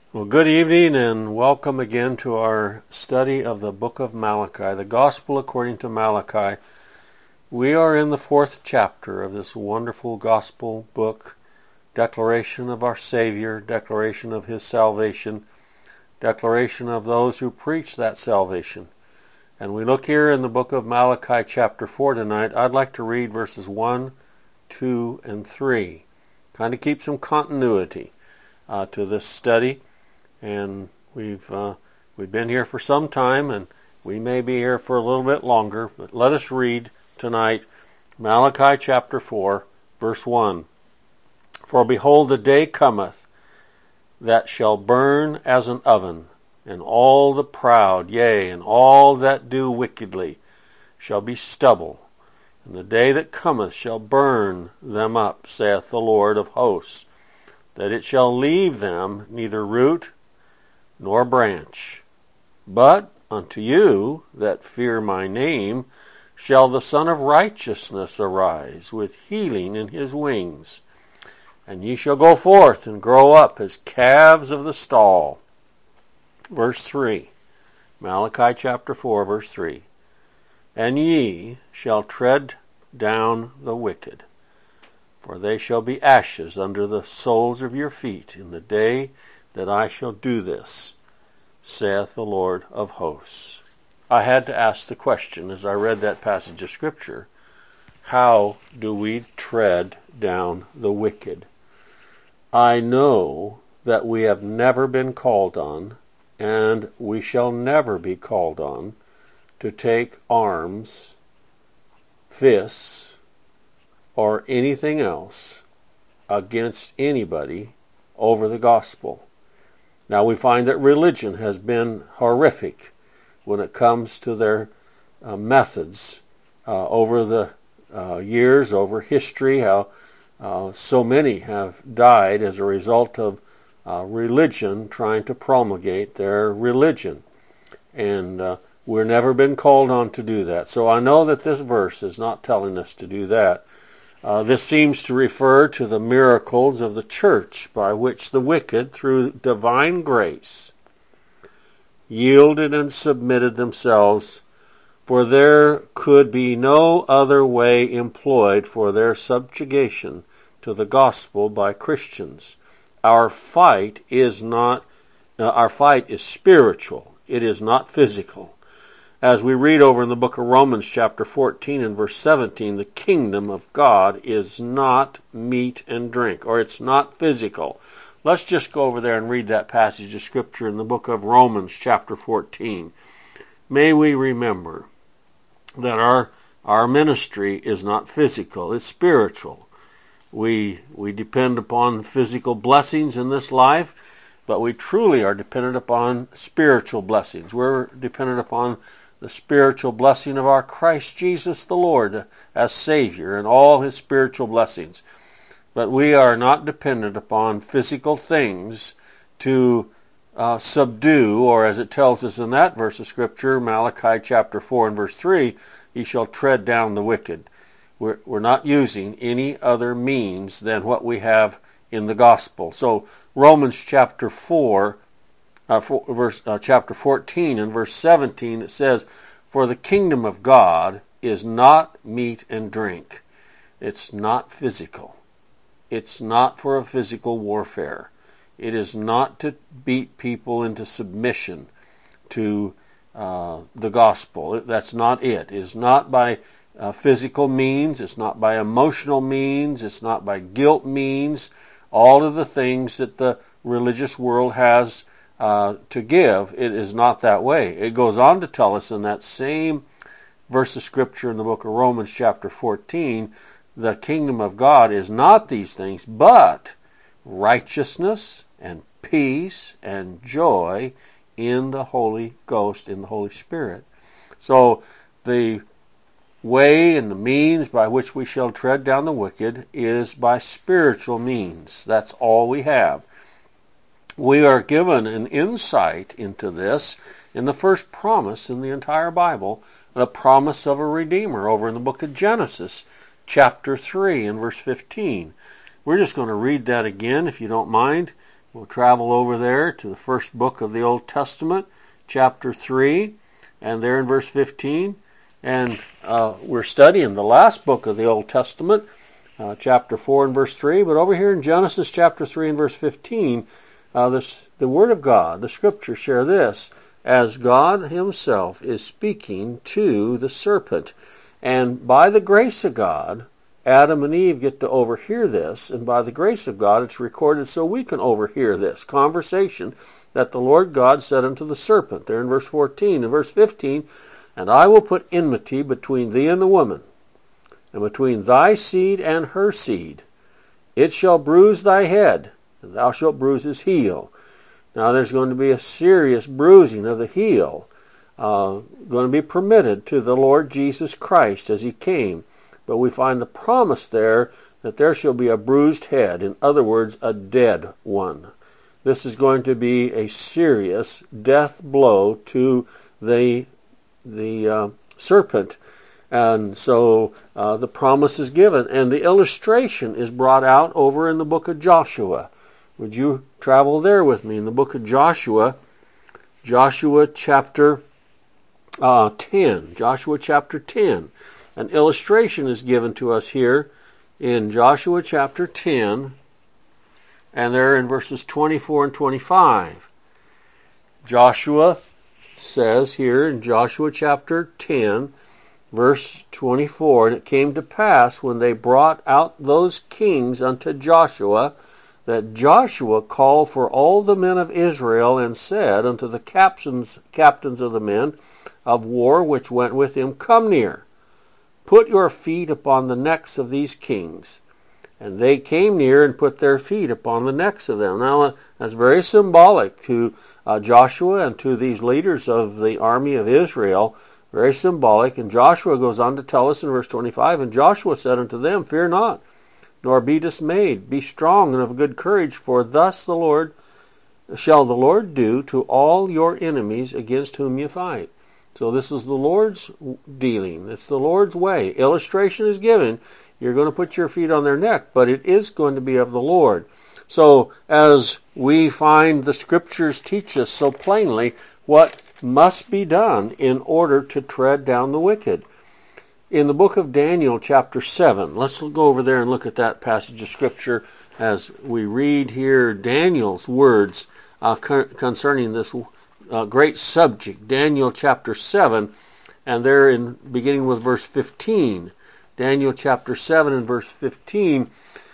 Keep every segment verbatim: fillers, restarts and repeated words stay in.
Well, good evening and welcome again to our study of the book of Malachi, the Gospel according to Malachi. We are in the fourth chapter of this wonderful gospel book, declaration of our Savior, declaration of His salvation, declaration of those who preach that salvation. And we look here in the book of Malachi chapter four tonight. I'd like to read verses one, two, and three. Kind of keep some continuity uh, to this study. And we've uh, we've been here for some time, and we may be here for a little bit longer. But let us read tonight Malachi chapter four, verse one. For behold, the day cometh that shall burn as an oven, and all the proud, yea, and all that do wickedly, shall be stubble. And the day that cometh shall burn them up, saith the Lord of hosts, that it shall leave them neither root nor branch. But unto you that fear my name shall the Son of Righteousness arise with healing in his wings. And ye shall go forth and grow up as calves of the stall. Verse three. Malachi chapter four, verse three. And ye shall tread down the wicked, for they shall be ashes under the soles of your feet in the day that I shall do this, saith the Lord of hosts. I had to ask the question as I read that passage of Scripture, how do we tread down the wicked? I know that we have never been called on, and we shall never be called on, to take arms, fists, or anything else against anybody over the gospel. Now we find that religion has been horrific when it comes to their uh, methods uh, over the uh, years, over history, how uh, so many have died as a result of uh, religion trying to promulgate their religion. And uh, we've never been called on to do that. So I know that this verse is not telling us to do that. Uh, this seems to refer to the miracles of the church by which the wicked, through divine grace, yielded and submitted themselves, for there could be no other way employed for their subjugation to the gospel by Christians. Our fight is not, uh, our fight is spiritual. It is not physical. As we read over in the book of Romans chapter fourteen and verse seventeen, the kingdom of God is not meat and drink, or it's not physical. Let's just go over there and read that passage of Scripture in the book of Romans chapter fourteen. May we remember that our our ministry is not physical, it's spiritual. We, we depend upon physical blessings in this life, but we truly are dependent upon spiritual blessings. We're dependent upon the spiritual blessing of our Christ Jesus the Lord as Savior and all His spiritual blessings. But we are not dependent upon physical things to uh, subdue, or as it tells us in that verse of Scripture, Malachi chapter four and verse three, ye shall tread down the wicked. We're, we're not using any other means than what we have in the gospel. So Romans chapter four, Uh, for, verse uh, chapter fourteen and verse seventeen, it says, for the kingdom of God is not meat and drink. It's not physical. It's not for a physical warfare. It is not to beat people into submission to uh, the gospel. That's not it. It is not by uh, physical means. It's not by emotional means. It's not by guilt means. All of the things that the religious world has Uh, to give, it is not that way. It goes on to tell us in that same verse of Scripture in the book of Romans chapter fourteen, the kingdom of God is not these things, but righteousness and peace and joy in the Holy Ghost, in the Holy Spirit. So the way and the means by which we shall tread down the wicked is by spiritual means. That's all we have. We are given an insight into this in the first promise in the entire Bible, the promise of a Redeemer over in the book of Genesis, chapter three and verse fifteen. We're just going to read that again, if you don't mind, We'll travel over there to the first book of the Old Testament, chapter three, and there in verse fifteen. And uh, we're studying the last book of the Old Testament, uh, chapter four and verse three. But over here in Genesis chapter three and verse fifteen, uh, this, the Word of God, the Scriptures share this, as God himself is speaking to the serpent. And by the grace of God, Adam and Eve get to overhear this, and by the grace of God it's recorded so we can overhear this conversation that the Lord God said unto the serpent, there in verse fourteen. In verse fifteen, and I will put enmity between thee and the woman, and between thy seed and her seed. It shall bruise thy head, and thou shalt bruise his heel. Now there's going to be a serious bruising of the heel, uh, going to be permitted to the Lord Jesus Christ as he came. But we find the promise there that there shall be a bruised head, in other words, a dead one. This is going to be a serious death blow to the, the uh, serpent. And so uh, the promise is given. And the illustration is brought out over in the book of Joshua. Would you travel there with me in the book of Joshua, Joshua chapter uh, ten. Joshua chapter ten. An illustration is given to us here in Joshua chapter ten, and there in verses twenty-four and twenty-five. Joshua says here in Joshua chapter ten, verse twenty-four, and it came to pass when they brought out those kings unto Joshua, that Joshua called for all the men of Israel, and said unto the captains, captains of the men of war which went with him, Come near, put your feet upon the necks of these kings. And they came near and put their feet upon the necks of them. Now, that's very symbolic to uh, Joshua and to these leaders of the army of Israel. Very symbolic. And Joshua goes on to tell us in verse twenty-five, And Joshua said unto them, Fear not, nor be dismayed. Be strong and of good courage, for thus the Lord shall the Lord do to all your enemies against whom you fight. So this is the Lord's dealing. It's the Lord's way. Illustration is given. You're going to put your feet on their neck, but it is going to be of the Lord. So as we find the Scriptures teach us so plainly what must be done in order to tread down the wicked. In the book of Daniel chapter seven, let's go over there and look at that passage of Scripture as we read here Daniel's words uh, concerning this Uh, great subject, Daniel chapter seven, and there in beginning with verse fifteen. Daniel chapter seven and verse fifteen,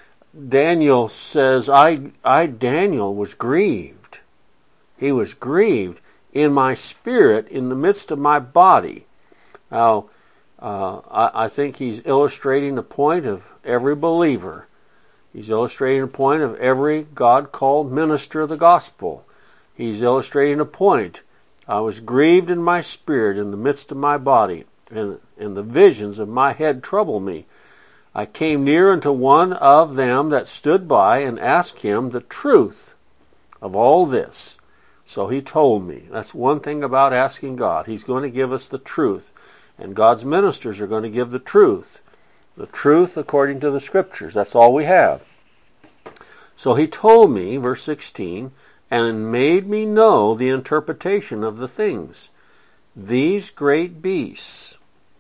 Daniel says, I, I, Daniel, was grieved. He was grieved in my spirit, in the midst of my body. Now, uh, I, I think he's illustrating the point of every believer. He's illustrating the point of every God-called minister of the gospel. He's illustrating a point. I was grieved in my spirit in the midst of my body, and, and the visions of my head troubled me. I came near unto one of them that stood by, and asked him the truth of all this. So he told me. That's one thing about asking God. He's going to give us the truth. And God's ministers are going to give the truth. The truth according to the Scriptures. That's all we have. So he told me, verse sixteen, and made me know the interpretation of the things. These great beasts,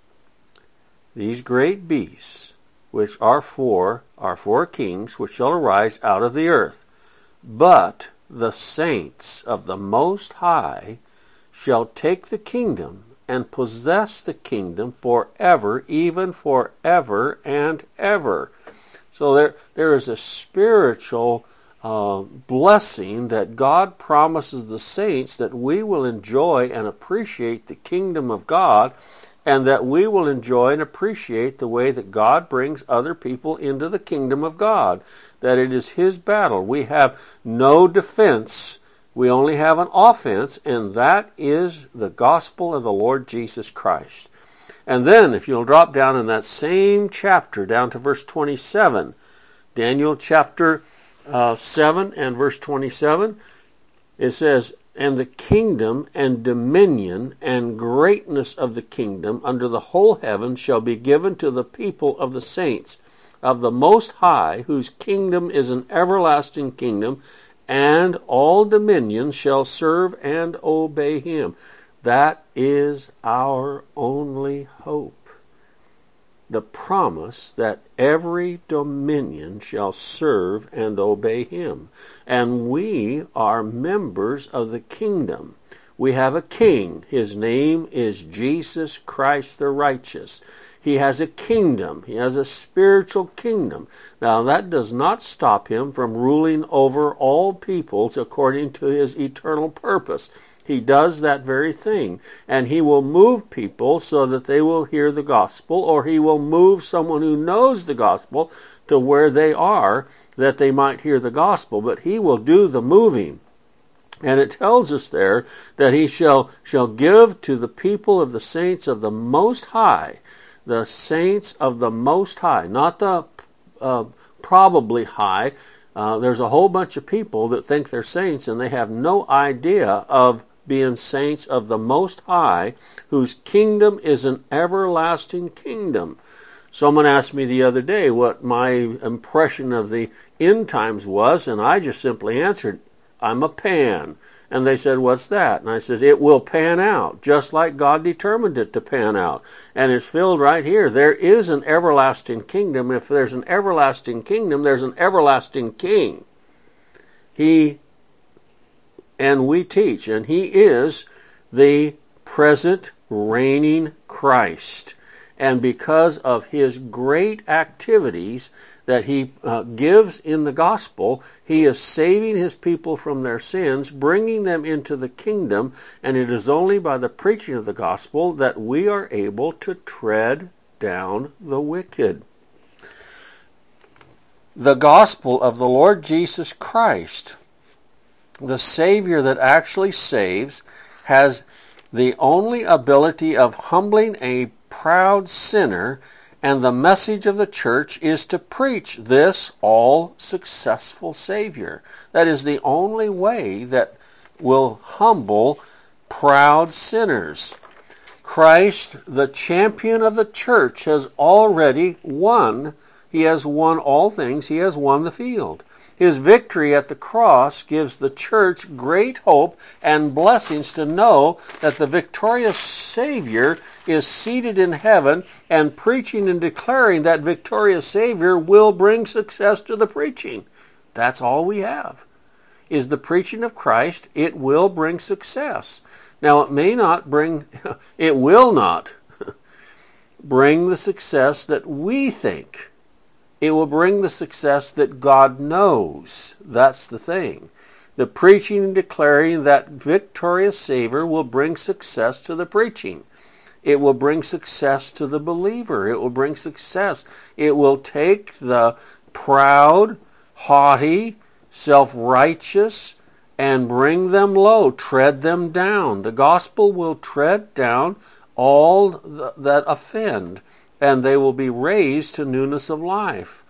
these great beasts, which are four, are four kings, which shall arise out of the earth. But the saints of the Most High shall take the kingdom, and possess the kingdom forever, even forever and ever. So there, there is a spiritual Uh, blessing that God promises the saints, that we will enjoy and appreciate the kingdom of God, and that we will enjoy and appreciate the way that God brings other people into the kingdom of God, that it is His battle. We have no defense. We only have an offense, and that is the gospel of the Lord Jesus Christ. And then, if you'll drop down in that same chapter, down to verse twenty-seven, Daniel chapter Uh, seven and verse twenty-seven, it says, And the kingdom and dominion and greatness of the kingdom under the whole heaven shall be given to the people of the saints of the Most High, whose kingdom is an everlasting kingdom, and all dominions shall serve and obey him. That is our only hope. The promise that every dominion shall serve and obey him. And we are members of the kingdom. We have a king. His name is Jesus Christ the righteous. He has a kingdom. He has a spiritual kingdom. Now that does not stop him from ruling over all peoples according to his eternal purpose. He does that very thing. And he will move people so that they will hear the gospel, or he will move someone who knows the gospel to where they are that they might hear the gospel. But he will do the moving. And it tells us there that he shall, shall give to the people of the saints of the Most High, the saints of the Most High, not the uh, probably high. Uh, there's a whole bunch of people that think they're saints and they have no idea of being saints of the Most High, whose kingdom is an everlasting kingdom. Someone asked me the other day what my impression of the end times was, and I just simply answered, I'm a pan. And they said, what's that? And I said, it will pan out, just like God determined it to pan out. And it's filled right here. There is an everlasting kingdom. If there's an everlasting kingdom, there's an everlasting king. He, and we teach, and he is the present reigning Christ. And because of his great activities that he uh, gives in the gospel, he is saving his people from their sins, bringing them into the kingdom, and it is only by the preaching of the gospel that we are able to tread down the wicked. The gospel of the Lord Jesus Christ, the Savior that actually saves, has the only ability of humbling a proud sinner, and the message of the church is to preach this all-successful Savior. That is the only way that will humble proud sinners. Christ, the champion of the church, has already won. He has won all things. He has won the field. His victory at the cross gives the church great hope and blessings to know that the victorious Savior is seated in heaven, and preaching and declaring that victorious Savior will bring success to the preaching. That's all we have, is the preaching of Christ. It will bring success. Now, it may not bring, it will not bring the success that we think. It will bring the success that God knows. That's the thing. The preaching and declaring that victorious Savior will bring success to the preaching. It will bring success to the believer. It will bring success. It will take the proud, haughty, self-righteous, and bring them low, tread them down. The gospel will tread down all that offend, and they will be raised to newness of life.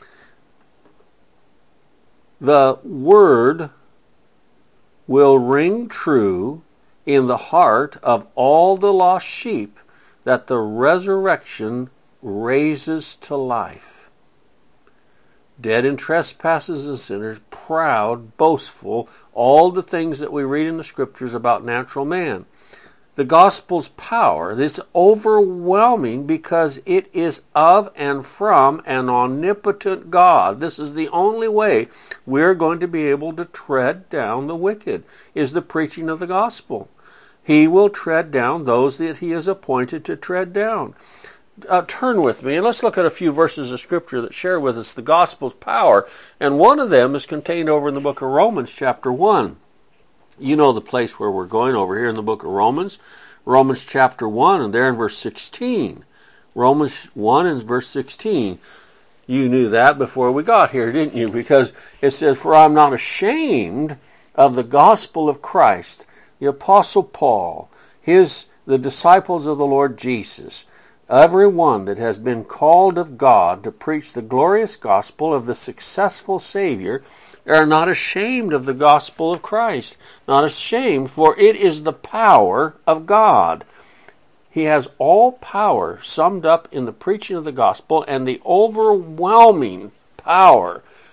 The word will ring true in the heart of all the lost sheep that the resurrection raises to life. Dead in trespasses and sinners, proud, boastful, all the things that we read in the scriptures about natural man. The gospel's power is overwhelming because it is of and from an omnipotent God. This is the only way we're going to be able to tread down the wicked, is the preaching of the gospel. He will tread down those that he has appointed to tread down. Uh, turn with me and let's look at a few verses of scripture that share with us the gospel's power. And one of them is contained over in the book of Romans chapter one. You know the place where we're going over here in the book of Romans. Romans chapter one, and there in verse sixteen. Romans one and verse sixteen. You knew that before we got here, didn't you? Because it says, "For I'm not ashamed of the gospel of Christ." The Apostle Paul, his the disciples of the Lord Jesus, every one that has been called of God to preach the glorious gospel of the successful Savior, are not ashamed of the gospel of Christ. Not ashamed, for it is the power of God. He has all power summed up in the preaching of the gospel, and the overwhelming power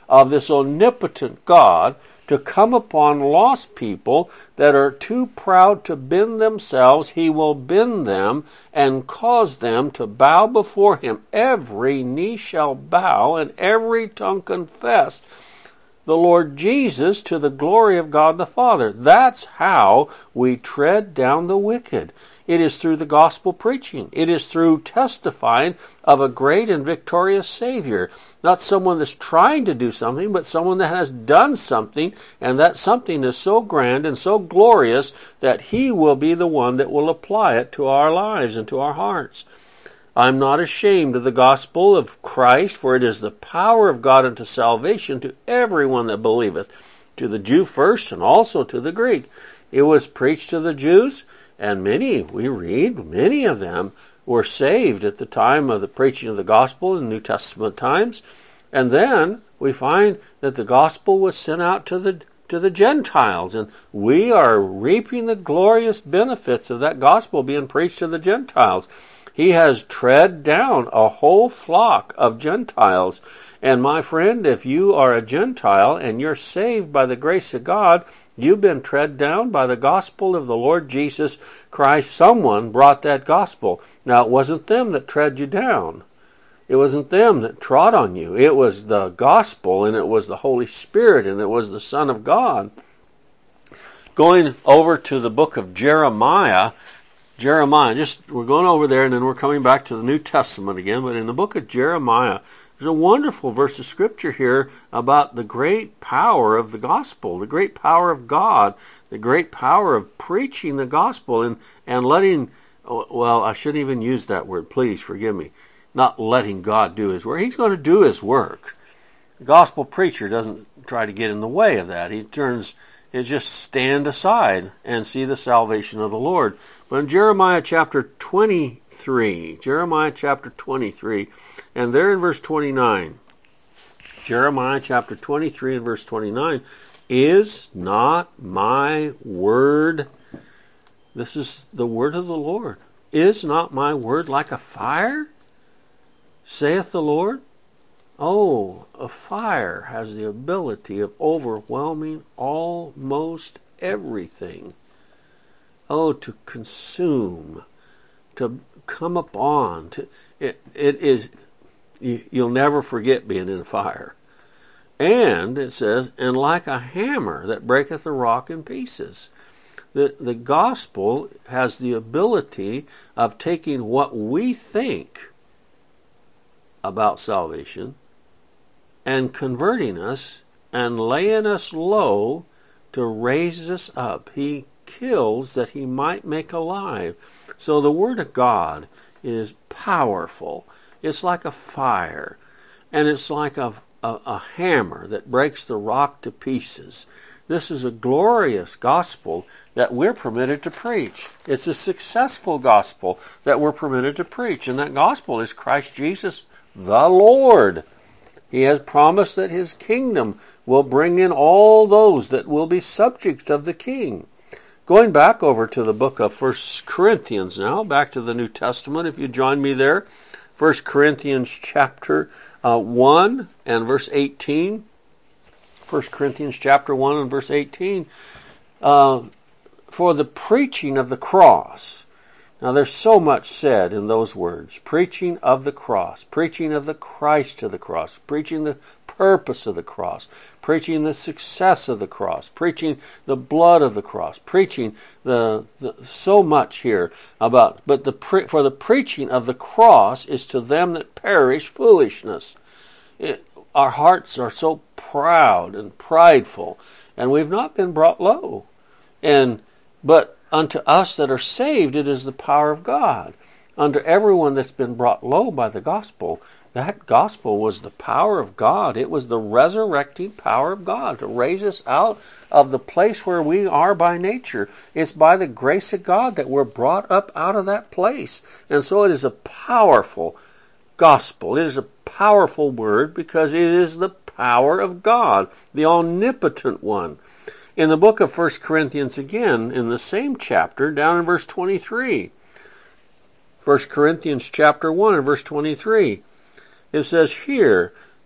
of this omnipotent God to come upon lost people that are too proud to bend themselves. He will bend them and cause them to bow before him. Every knee shall bow and every tongue confess the Lord Jesus to the glory of God the Father. That's how we tread down the wicked. It is through the gospel preaching. It is through testifying of a great and victorious Savior. Not someone that's trying to do something, but someone that has done something, and that something is so grand and so glorious that he will be the one that will apply it to our lives and to our hearts. I'm not ashamed of the gospel of Christ, for it is the power of God unto salvation to everyone that believeth, to the Jew first and also to the Greek. It was preached to the Jews, and many, we read, many of them were saved at the time of the preaching of the gospel in New Testament times. And then we find that the gospel was sent out to the to the Gentiles, and we are reaping the glorious benefits of that gospel being preached to the Gentiles. He has tread down a whole flock of Gentiles. And my friend, if you are a Gentile and you're saved by the grace of God, you've been tread down by the gospel of the Lord Jesus Christ. Someone brought that gospel. Now, it wasn't them that tread you down. It wasn't them that trod on you. It was the gospel, and it was the Holy Spirit, and it was the Son of God. Going over to the book of Jeremiah, Jeremiah, just we're going over there, and then we're coming back to the New Testament again. But in the book of Jeremiah, there's a wonderful verse of Scripture here about the great power of the gospel, the great power of God, the great power of preaching the gospel and, and letting, well, I shouldn't even use that word, please forgive me, not letting God do his work. He's going to do his work. The gospel preacher doesn't try to get in the way of that. He turns, he just stand aside and see the salvation of the Lord. But in Jeremiah chapter twenty-three, Jeremiah chapter twenty-three, and there in verse twenty-nine, Jeremiah chapter twenty-three and verse twenty-nine, is not my word, this is the word of the Lord, is not my word like a fire, saith the Lord? Oh, a fire has the ability of overwhelming almost everything. Oh, to consume, to come upon, to it, it is, you, you'll never forget being in a fire. And it says, and like a hammer that breaketh a rock in pieces. The, the gospel has the ability of taking what we think about salvation and converting us and laying us low to raise us up. He kills that he might make alive. So the Word of God is powerful. It's like a fire, and it's like a, a, a hammer that breaks the rock to pieces. This is a glorious gospel that we're permitted to preach. It's a successful gospel that we're permitted to preach, and that gospel is Christ Jesus the Lord. He has promised that his kingdom will bring in all those that will be subjects of the king. Going back over to the book of First Corinthians now, back to the New Testament, if you join me there. First Corinthians chapter uh, one and verse eighteen. First Corinthians chapter one and verse eighteen. Uh, for the preaching of the cross. Now there's so much said in those words. Preaching of the cross. Preaching of the Christ to the cross. Preaching the purpose of the cross. Preaching the success of the cross. Preaching the blood of the cross. Preaching the, the so much here about. But the pre, for the preaching of the cross is to them that perish foolishness. It, our hearts are so proud and prideful, and we've not been brought low. And but unto us that are saved, it is the power of God. Unto everyone that's been brought low by the gospel, that gospel was the power of God. It was the resurrecting power of God to raise us out of the place where we are by nature. It's by the grace of God that we're brought up out of that place. And so it is a powerful gospel. It is a powerful word because it is the power of God, the omnipotent one. In the book of First Corinthians again, in the same chapter, down in verse twenty-three. First Corinthians chapter one and verse twenty-three. It says here,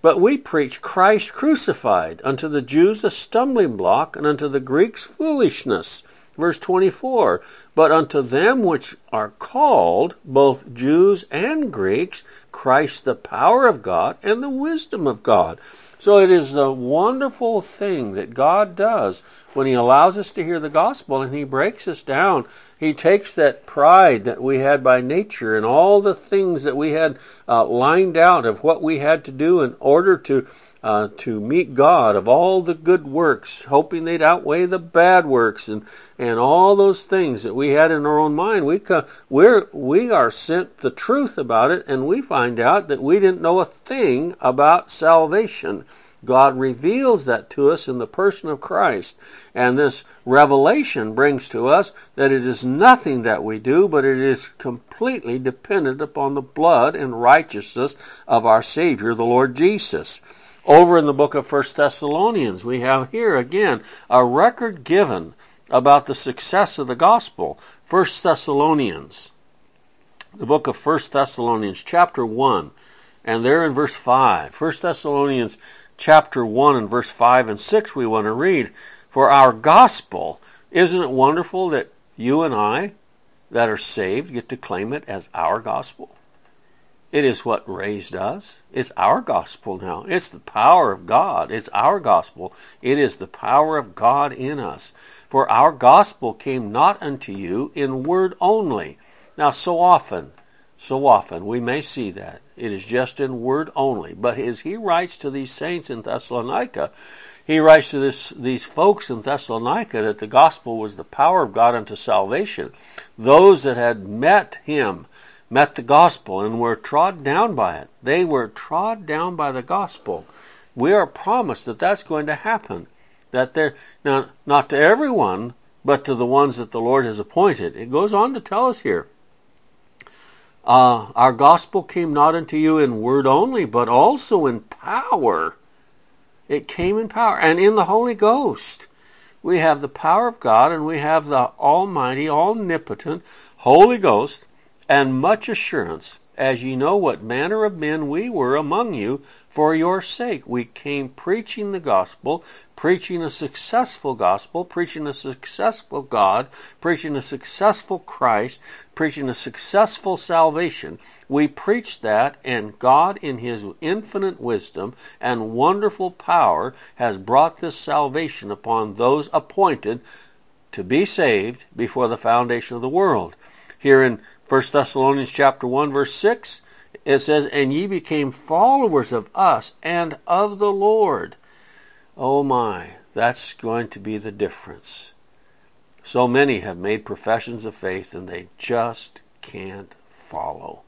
But we preach Christ crucified, unto the Jews a stumbling block, and unto the Greeks foolishness. Verse twenty-four, but unto them which are called, both Jews and Greeks, Christ the power of God and the wisdom of God. So it is a wonderful thing that God does when he allows us to hear the gospel and he breaks us down. He takes that pride that we had by nature and all the things that we had uh, lined out of what we had to do in order to Uh, to meet God, of all the good works, hoping they'd outweigh the bad works, and, and all those things that we had in our own mind. We come, we're, we are sent the truth about it, and we find out that we didn't know a thing about salvation. God reveals that to us in the person of Christ. And this revelation brings to us that it is nothing that we do, but it is completely dependent upon the blood and righteousness of our Savior, the Lord Jesus. Over in the book of First Thessalonians, we have here again a record given about the success of the gospel. First Thessalonians, the book of First Thessalonians, chapter one, and there in verse five. First Thessalonians chapter one and verse five and six we want to read. For our gospel, isn't it wonderful that you and I that are saved get to claim it as our gospel? It is what raised us. It's our gospel now. It's the power of God. It's our gospel. It is the power of God in us. For our gospel came not unto you in word only. Now, so often, so often, we may see that. It is just in word only. But as he writes to these saints in Thessalonica, he writes to this, these folks in Thessalonica that the gospel was the power of God unto salvation. Those that had met him, met the gospel and were trod down by it. They were trod down by the gospel. We are promised that that's going to happen. That they're, now, not to everyone, but to the ones that the Lord has appointed. It goes on to tell us here, uh, our gospel came not unto you in word only, but also in power. It came in power and in the Holy Ghost. We have the power of God, and we have the almighty, omnipotent Holy Ghost, and much assurance, as ye know what manner of men we were among you for your sake. We came preaching the gospel, preaching a successful gospel, preaching a successful God, preaching a successful Christ, preaching a successful salvation. We preach that, and God in his infinite wisdom and wonderful power has brought this salvation upon those appointed to be saved before the foundation of the world. Here in First Thessalonians chapter one, verse six, it says, and ye became followers of us and of the Lord. Oh my, that's going to be the difference. So many have made professions of faith and they just can't follow.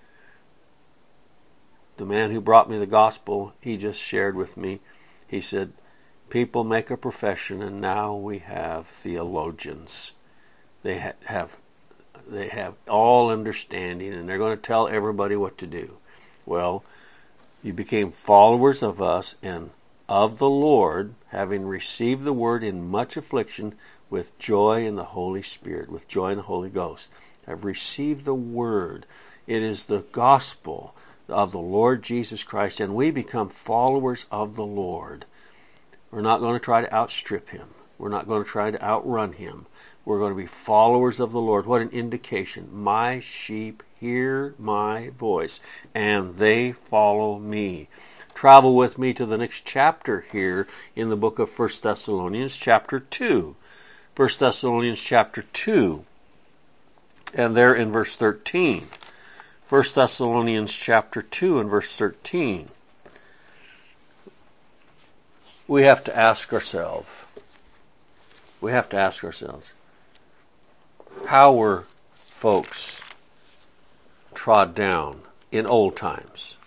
The man who brought me the gospel, he just shared with me, he said, people make a profession and now we have theologians. They ha- have They have all understanding, and they're going to tell everybody what to do. Well, you became followers of us and of the Lord, having received the word in much affliction, with joy in the Holy Spirit, with joy in the Holy Ghost. Have received the word. It is the gospel of the Lord Jesus Christ, and we become followers of the Lord. We're not going to try to outstrip him. We're not going to try to outrun him. We're going to be followers of the Lord. What an indication. My sheep hear my voice, and they follow me. Travel with me to the next chapter here in the book of First Thessalonians, chapter two. First Thessalonians, chapter two, and there in verse thirteen. First Thessalonians, chapter two, and verse thirteen. We have to ask ourselves, we have to ask ourselves, how were folks trod down in old times?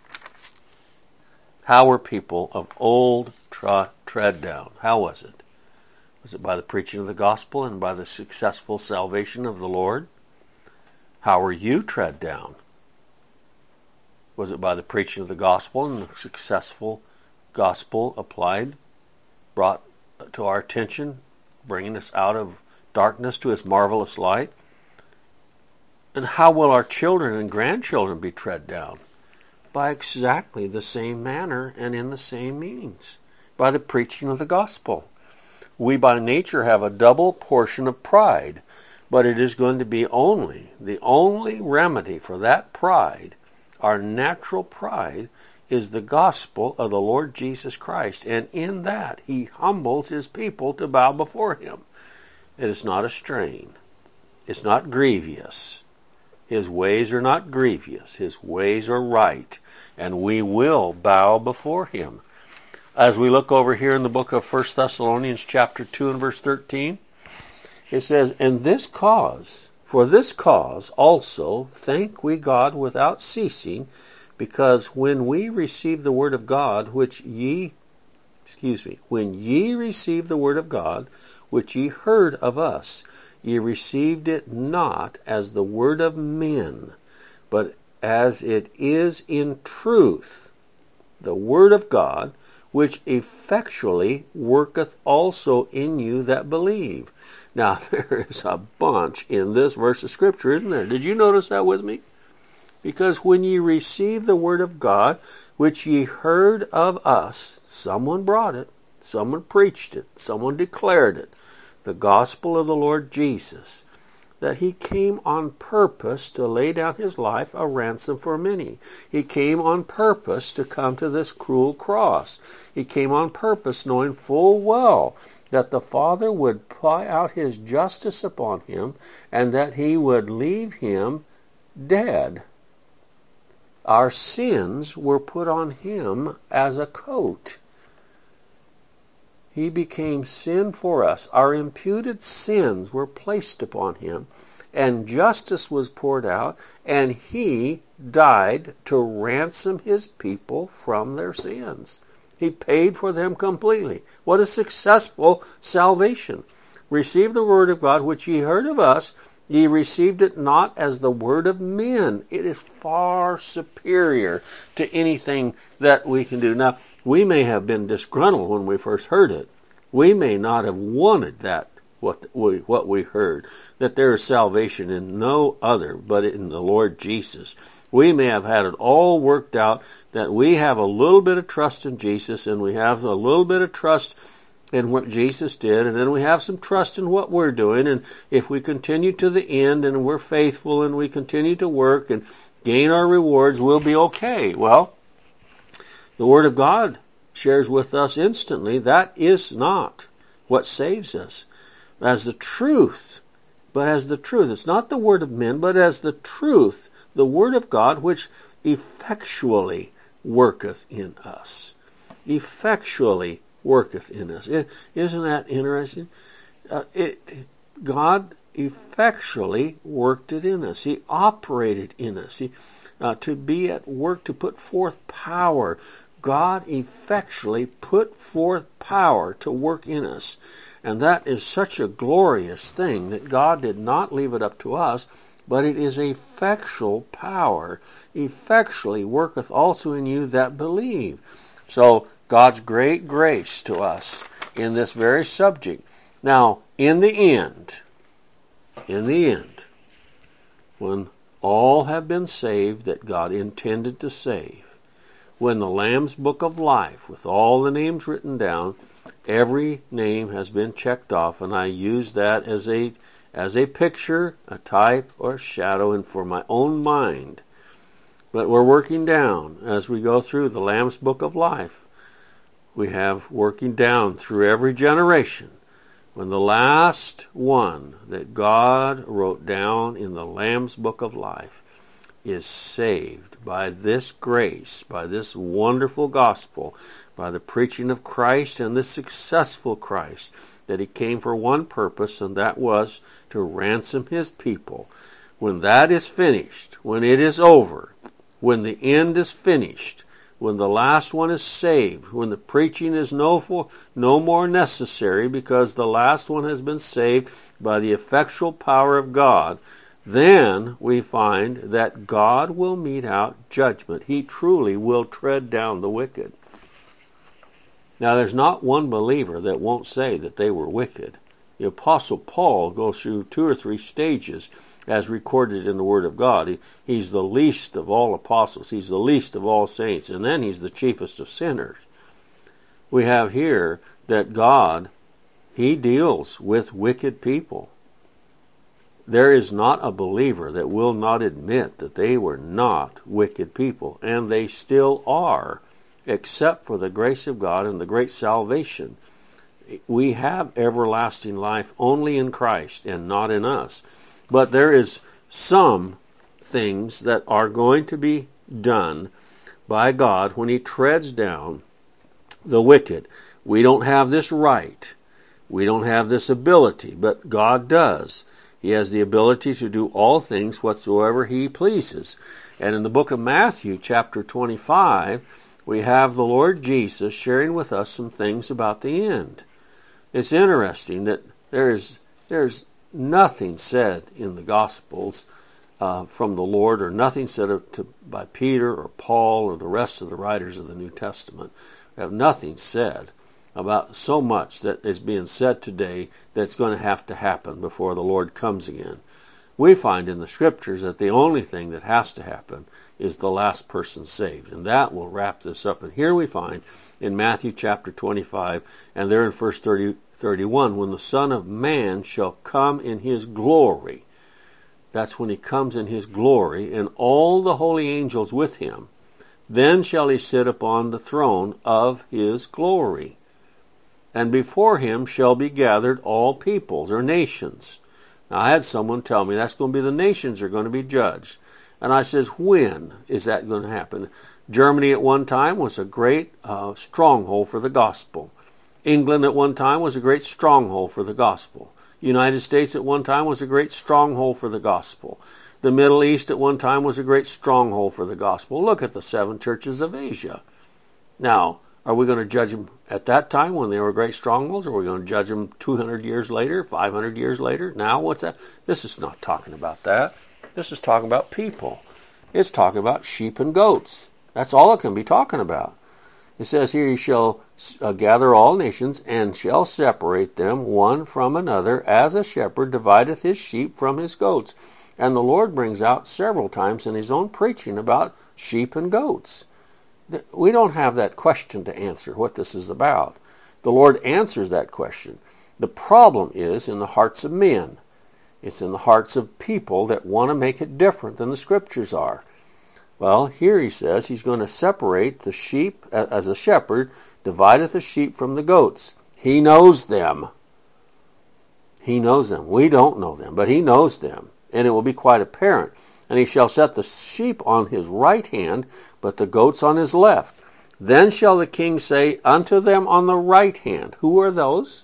How were people of old trod, tread down? How was it? Was it by the preaching of the gospel and by the successful salvation of the Lord? How were you tread down? Was it by the preaching of the gospel and the successful gospel applied, brought to our attention, bringing us out of darkness to his marvelous light? And how will our children and grandchildren be tread down? by exactly the same manner and in the same means, by the preaching of the gospel. We by nature have a double portion of pride, but it is going to be only, the only remedy for that pride, our natural pride, is the gospel of the Lord Jesus Christ. And in that, he humbles his people to bow before him. It is not a strain. It's not grievous. His ways are not grievous. His ways are right. And we will bow before him. As we look over here in the book of First Thessalonians chapter two and verse thirteen, it says, "And this cause, for this cause also thank we God without ceasing, because when we received the word of God, which ye, excuse me, when ye received the word of God, which ye heard of us, ye received it not as the word of men, but as it is in truth, the word of God, which effectually worketh also in you that believe." Now, there is a bunch in this verse of Scripture, isn't there? Did you notice that with me? Because when ye receive the word of God, which ye heard of us, someone brought it, someone preached it, someone declared it, the gospel of the Lord Jesus, that he came on purpose to lay down his life a ransom for many. He came on purpose to come to this cruel cross. He came on purpose knowing full well that the Father would apply out his justice upon him and that he would leave him dead. Our sins were put on him as a coat. He became sin for us. Our imputed sins were placed upon him, and justice was poured out, and he died to ransom his people from their sins. He paid for them completely. What a successful salvation. Receive the word of God, which ye heard of us. Ye received it not as the word of men. It is far superior to anything that we can do. Now, we may have been disgruntled when we first heard it. We may not have wanted that, what we, what we heard, that there is salvation in no other but in the Lord Jesus. We may have had it all worked out, that we have a little bit of trust in Jesus, and we have a little bit of trust in what Jesus did, and then we have some trust in what we're doing, and if we continue to the end, and we're faithful, and we continue to work and gain our rewards, we'll be okay. Well, the Word of God shares with us instantly that is not what saves us. As the truth, but as the truth. It's not the word of men, but as the truth, the Word of God, which effectually worketh in us. Effectually worketh in us. Isn't that interesting? Uh, it, God effectually worked it in us. He operated in us. He, uh, to be at work, to put forth power. God effectually put forth power to work in us. And that is such a glorious thing that God did not leave it up to us, but it is effectual power, effectually worketh also in you that believe. So God's great grace to us in this very subject. Now, in the end, in the end, when all have been saved that God intended to save, when the Lamb's Book of Life, with all the names written down, every name has been checked off, and I use that as a as a picture, a type, or a shadow, and for my own mind. But we're working down as we go through the Lamb's Book of Life. We have working down through every generation. When the last one that God wrote down in the Lamb's Book of Life is saved by this grace, by this wonderful gospel, by the preaching of Christ and the successful Christ, that he came for one purpose, and that was to ransom his people. When that is finished, when it is over, when the end is finished, when the last one is saved, when the preaching is no, for, no more necessary because the last one has been saved by the effectual power of God, then we find that God will mete out judgment. He truly will tread down the wicked. Now, there's not one believer that won't say that they were wicked. The Apostle Paul goes through two or three stages as recorded in the Word of God. He, he's the least of all apostles. He's the least of all saints. And then he's the chiefest of sinners. We have here that God, he deals with wicked people. There is not a believer that will not admit that they were not wicked people, and they still are, except for the grace of God and the great salvation. We have everlasting life only in Christ and not in us. But there is some things that are going to be done by God when he treads down the wicked. We don't have this right. We don't have this ability, but God does. He has the ability to do all things whatsoever he pleases. And in the book of Matthew, chapter twenty-five, we have the Lord Jesus sharing with us some things about the end. It's interesting that there's there's nothing said in the Gospels uh, from the Lord, or nothing said to, by Peter or Paul or the rest of the writers of the New Testament. We have nothing said about so much that is being said today that's going to have to happen before the Lord comes again. We find in the Scriptures that the only thing that has to happen is the last person saved. And that will wrap this up. And here we find in Matthew chapter twenty-five, and there in verse thirty, thirty-one, when the Son of Man shall come in his glory. That's when he comes in his glory, and all the holy angels with him. Then shall he sit upon the throne of his glory. And before him shall be gathered all peoples or nations. Now, I had someone tell me that's going to be the nations are going to be judged. And I says, when is that going to happen? Germany at one time was a great uh, stronghold for the gospel. England at one time was a great stronghold for the gospel. United States at one time was a great stronghold for the gospel. The Middle East at one time was a great stronghold for the gospel. Look at the seven churches of Asia. Now, are we going to judge them at that time when they were great strongholds, or are we going to judge them two hundred years later, five hundred years later? Now, what's that? This is not talking about that. This is talking about people. It's talking about sheep and goats. That's all it can be talking about. It says here, he shall uh, gather all nations, and shall separate them one from another, as a shepherd divideth his sheep from his goats. And the Lord brings out several times in his own preaching about sheep and goats. We don't have that question to answer, what this is about. The Lord answers that question. The problem is in the hearts of men. It's in the hearts of people that want to make it different than the Scriptures are. Well, here he says he's going to separate the sheep, as a shepherd divideth the sheep from the goats. He knows them. He knows them. We don't know them, but he knows them. And it will be quite apparent. And he shall set the sheep on his right hand, but the goats on his left. Then shall the king say unto them on the right hand. Who are those?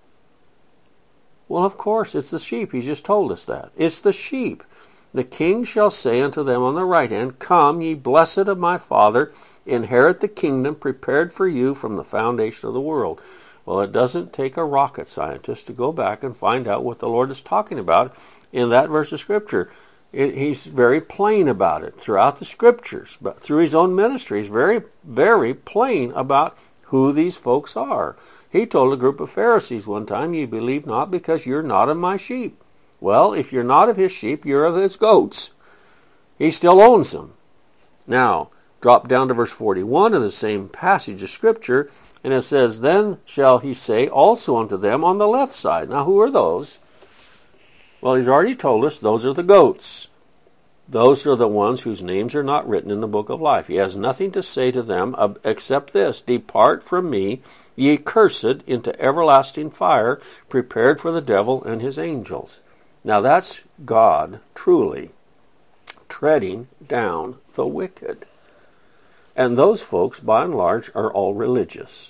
Well, of course, it's the sheep. He just told us that. It's the sheep. The king shall say unto them on the right hand, Come, ye blessed of my Father, inherit the kingdom prepared for you from the foundation of the world. Well, it doesn't take a rocket scientist to go back and find out what the Lord is talking about in that verse of Scripture. It, he's very plain about it throughout the Scriptures, but through his own ministry, he's very, very plain about who these folks are. He told a group of Pharisees one time, Ye believe not because you're not of my sheep. Well, if you're not of his sheep, you're of his goats. He still owns them. Now, drop down to verse forty-one of the same passage of Scripture, and it says, Then shall he say also unto them on the left side. Now, who are those? Well, he's already told us those are the goats. Those are the ones whose names are not written in the book of life. He has nothing to say to them except this, Depart from me, ye cursed, into everlasting fire, prepared for the devil and his angels. Now that's God truly treading down the wicked. And those folks, by and large, are all religious.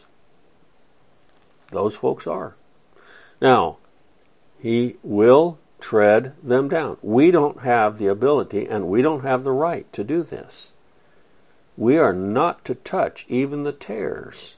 Those folks are. Now, he will tread them down. We don't have the ability and we don't have the right to do this. We are not to touch even the tares.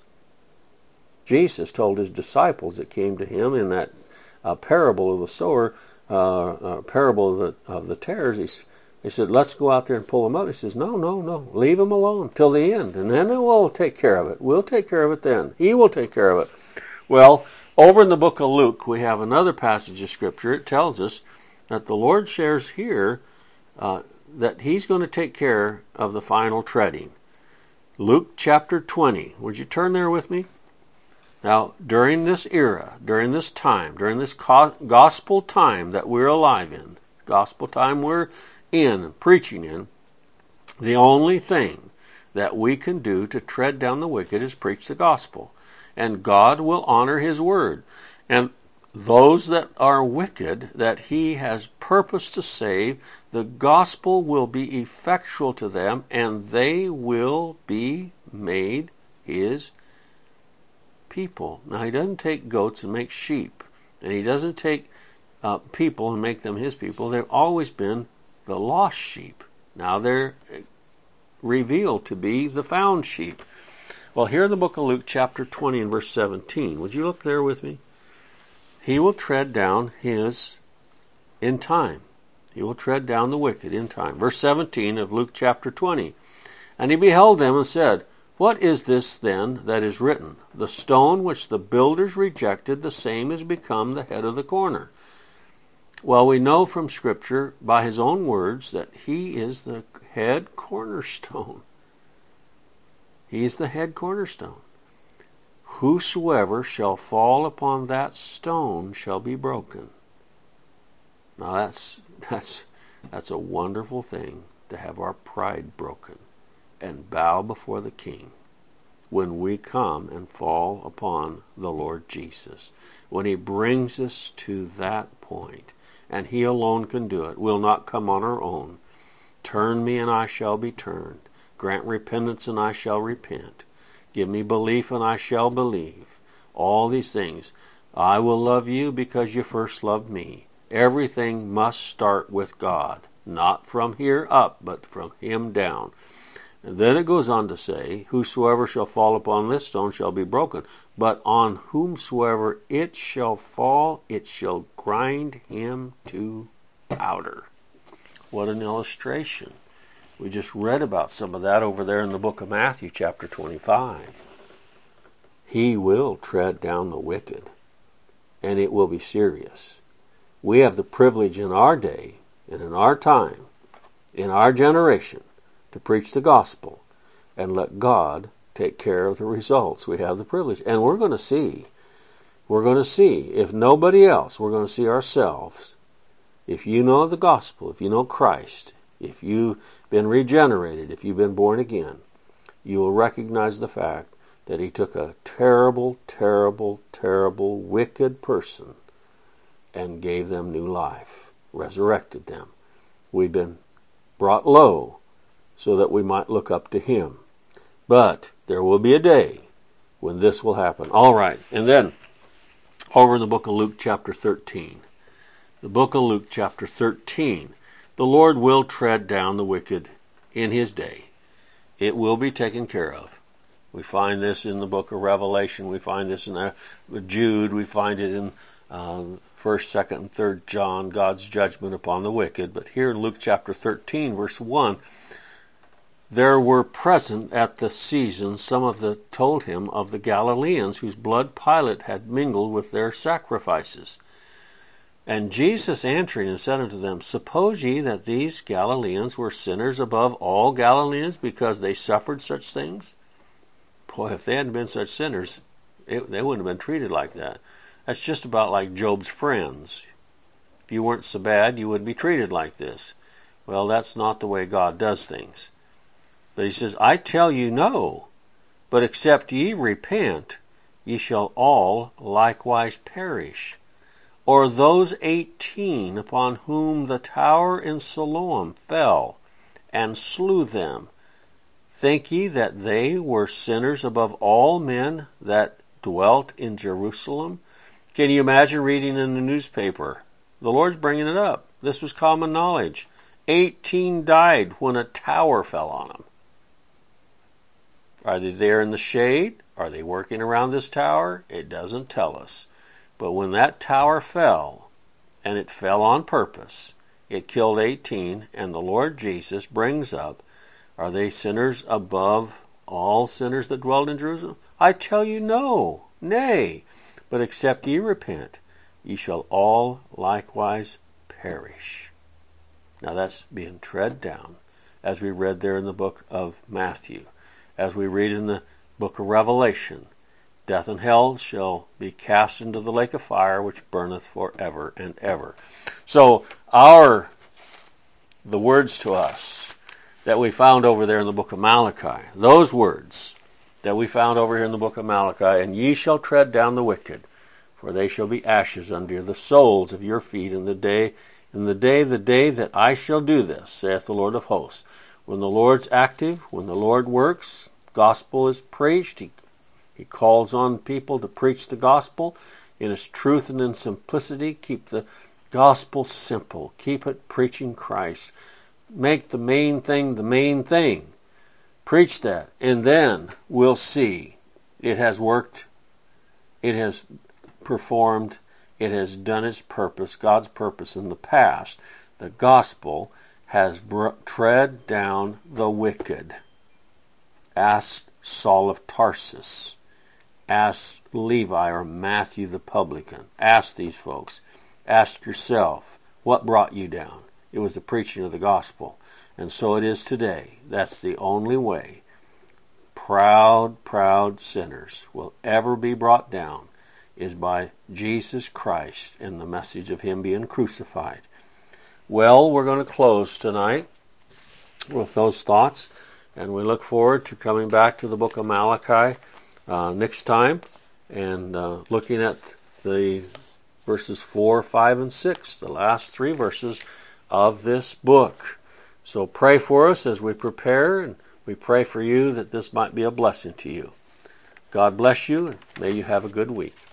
Jesus told his disciples that came to him in that uh, parable of the sower, uh, uh, parable of the, of the tares. He, he said, let's go out there and pull them up. He says, no, no, no, leave them alone till the end, and then we'll take care of it. We'll take care of it then. He will take care of it. Well, Over in the book of Luke, we have another passage of Scripture. It tells us that the Lord shares here uh, that He's going to take care of the final treading. Luke chapter twenty. Would you turn there with me? Now, during this era, during this time, during this gospel time that we're alive in, gospel time we're in, preaching in, the only thing that we can do to tread down the wicked is preach the gospel. And God will honor His word. And those that are wicked, that He has purposed to save, the gospel will be effectual to them, and they will be made His people. Now, He doesn't take goats and make sheep, and He doesn't take uh, people and make them His people. They've always been the lost sheep. Now they're revealed to be the found sheep. Well, here in the book of Luke chapter twenty and verse seventeen, would you look there with me? He will tread down His in time. He will tread down the wicked in time. Verse seventeen of Luke chapter twenty. And He beheld them and said, What is this then that is written? The stone which the builders rejected, the same is become the head of the corner. Well, we know from Scripture, by His own words, that He is the head cornerstone. He's the head cornerstone. Whosoever shall fall upon that stone shall be broken. Now that's that's that's a wonderful thing, to have our pride broken and bow before the King when we come and fall upon the Lord Jesus. When He brings us to that point, and He alone can do it. We'll not come on our own. Turn me and I shall be turned. Grant repentance and I shall repent. Give me belief and I shall believe. All these things. I will love you because you first loved me. Everything must start with God. Not from here up, but from Him down. And then it goes on to say, Whosoever shall fall upon this stone shall be broken. But on whomsoever it shall fall, it shall grind him to powder. What an illustration. We just read about some of that over there in the book of Matthew, chapter twenty-five. He will tread down the wicked, and it will be serious. We have the privilege in our day, and in our time, in our generation, to preach the gospel and let God take care of the results. We have the privilege. And we're going to see, we're going to see, if nobody else, we're going to see ourselves. If you know the gospel, if you know Christ, if you've been regenerated, if you've been born again, you will recognize the fact that He took a terrible, terrible, terrible, wicked person and gave them new life, resurrected them. We've been brought low so that we might look up to Him. But there will be a day when this will happen. All right, and then over in the book of Luke chapter thirteen. The book of Luke chapter thirteen. The Lord will tread down the wicked in His day. It will be taken care of. We find this in the book of Revelation. We find this in uh, Jude. We find it in uh, first, second, and third John, God's judgment upon the wicked. But here in Luke chapter thirteen, verse one, there were present at the season some of the told him of the Galileans whose blood Pilate had mingled with their sacrifices. And Jesus answering and said unto them, Suppose ye that these Galileans were sinners above all Galileans because they suffered such things? Boy, if they hadn't been such sinners, it, they wouldn't have been treated like that. That's just about like Job's friends. If you weren't so bad, you wouldn't be treated like this. Well, that's not the way God does things. But He says, I tell you no, but except ye repent, ye shall all likewise perish. Or those eighteen upon whom the tower in Siloam fell and slew them, think ye that they were sinners above all men that dwelt in Jerusalem? Can you imagine reading in the newspaper? The Lord's bringing it up. This was common knowledge. Eighteen died when a tower fell on them. Are they there in the shade? Are they working around this tower? It doesn't tell us. But when that tower fell, and it fell on purpose, it killed eighteen, and the Lord Jesus brings up, are they sinners above all sinners that dwelled in Jerusalem? I tell you no, nay, But except ye repent, ye shall all likewise perish. Now that's being tread down, as we read there in the book of Matthew. As we read in the book of Revelation, death and hell shall be cast into the lake of fire, which burneth forever and ever. So our, the words to us that we found over there in the book of Malachi, those words that we found over here in the book of Malachi, and ye shall tread down the wicked, for they shall be ashes under the soles of your feet in the day, in the day, the day that I shall do this, saith the Lord of hosts. When the Lord's active, when the Lord works, gospel is preached, he, he calls on people to preach the gospel in its truth and in simplicity. Keep the gospel simple. Keep it preaching Christ. Make the main thing the main thing. Preach that, and then we'll see it has worked, it has performed, it has done its purpose, God's purpose in the past. The gospel has br- tread down the wicked. Ask Saul of Tarsus. Ask Levi or Matthew the publican. Ask these folks. Ask yourself, what brought you down? It was the preaching of the gospel. And so it is today. That's the only way proud, proud sinners will ever be brought down, is by Jesus Christ and the message of Him being crucified. Well, we're going to close tonight with those thoughts, and we look forward to coming back to the book of Malachi uh, next time and uh, looking at the verses four, five, and six, the last three verses of this book. So pray for us as we prepare, and we pray for you that this might be a blessing to you. God bless you, and may you have a good week.